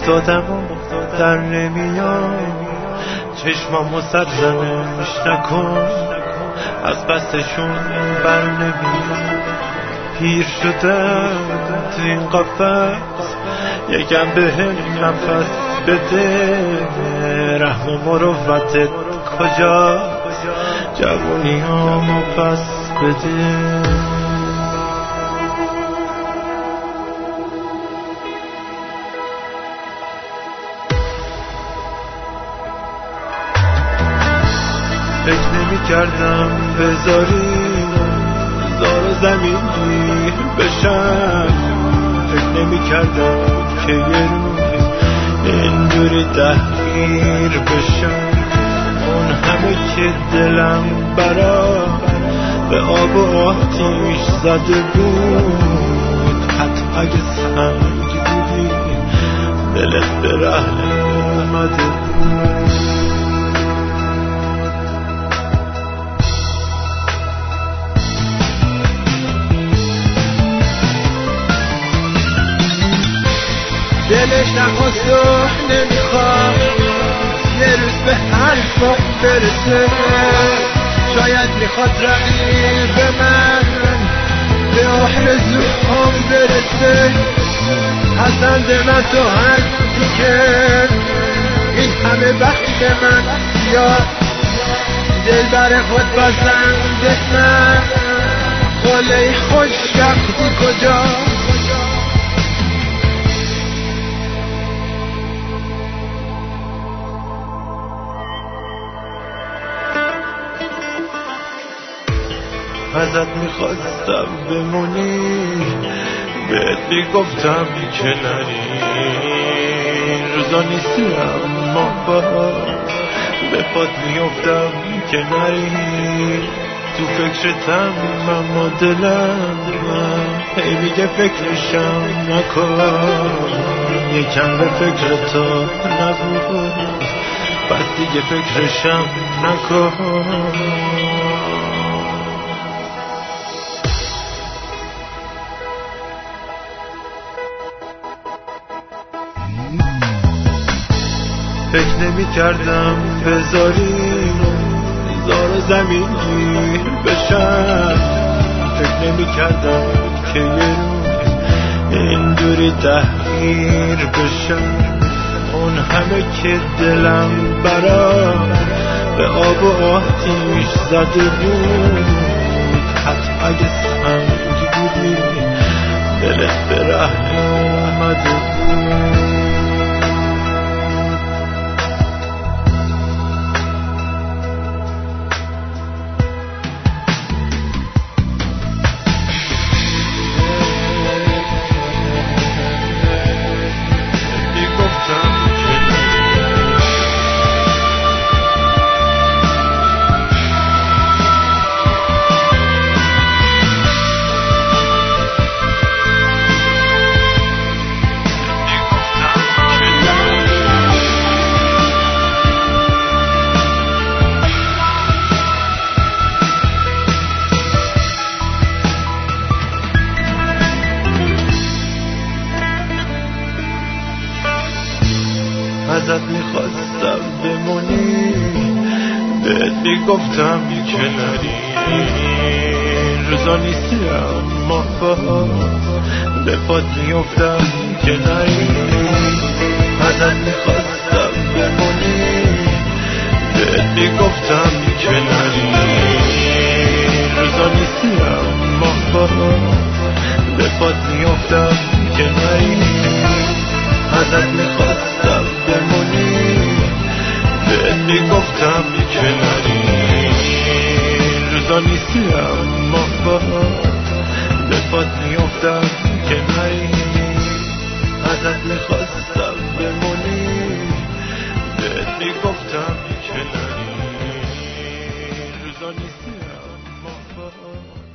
افتادم در نمیام، چشمامو سرزنش نکن، از بستشون بر نمیام. پیر شدم تو این قفس، یکم بهم نفس بده، رحم و مروتت کجاست، جوونیامو پس بده. فکر نمی کردم بذاری زار زمین گیر بشم، فکر نمی کردم که یه روز اینجوری تحقیر بشم. اون همه که دلم برا به آب و آتیش زده بود، حتی اگه سنگ بودی دلت به رحم اومده بود. دلش نخواست و نمیخواد یه روز به حرفم برسه، شاید میخواد رقیب من به آرزوهام برسه. حسند من تو هستی که این همه بخت من یا دل بر خود بزنده من، قله خوش رفتی کجا؟ ازت میخواستم بمونی، بهت میگفتم که نری، روزا نیستی اما به پات میافتم که نری. تو فکرتم اما دلم هی میگه فکرشم نکن، یکم به فکر تو نبود پس دیگه فکرشم نکن. فکر نمی کردم بذاری زار زمین گیر بشم، فکر نمی کردم که یه روز اینجوری تحقیر بشم. اون همه که دلم برا به آب و آتیش زده بود، حتی اگه سنگ بودی دلت به رحم اومده بود. ازت میخواستم بمونی، بهت میگفتم که نری، روزا نیستی اما به پات میافتم که نری. ازت میخواستم بمونی، بهت میگفتم که نری، روزا نیستی اما به پات میافتم که نری. ازت میخواستم بمونی، بهت میگفتم که نری، روزا نیستی اما به پات میافتم که نری. ازت میخواستم بمونی، بهت میگفتم که نری، روزا نیستی اما